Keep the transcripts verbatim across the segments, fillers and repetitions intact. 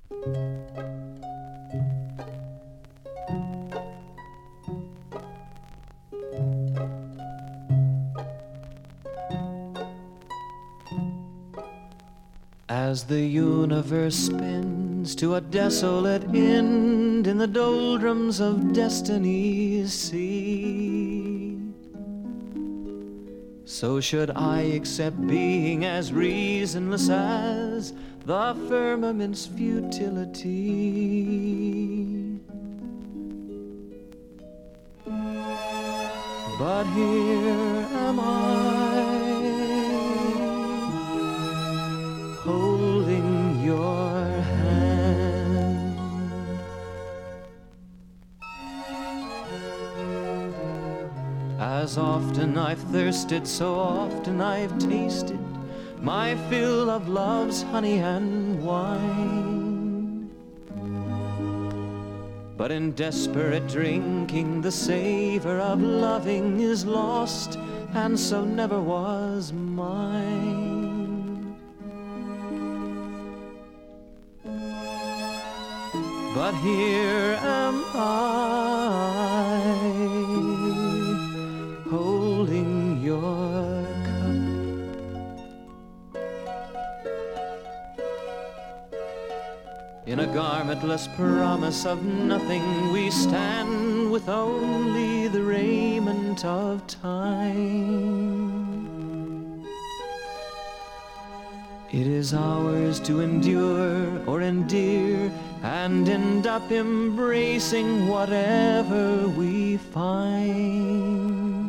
As the universe spins to a desolate end in the doldrums of destiny's sea, so should I accept being as reasonless as the firmament's futility. But here am I, holding your hand. As often I've thirsted, so often I've tasted my fill of love's honey and wine. But in desperate drinking, the savor of loving is lost, and so never was mine. But here am I, holding your cup. In a garmentless promise of nothing, we stand with only the raiment of time. It is ours to endure or endear, and end up embracing whatever we find.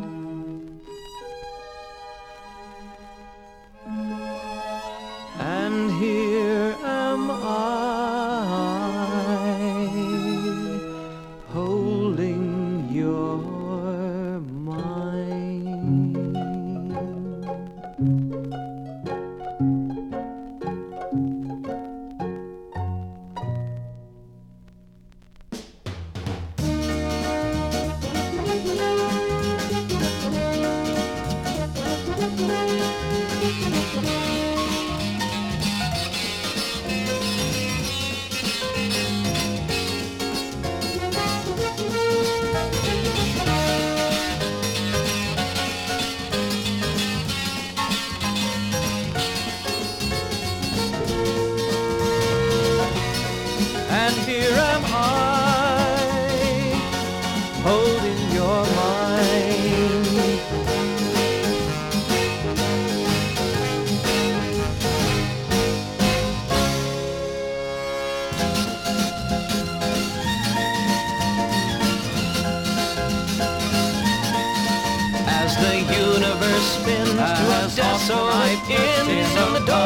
And here am I, holding your mind. And here am I, holding your mind. As the universe spins to a desolate end in the dark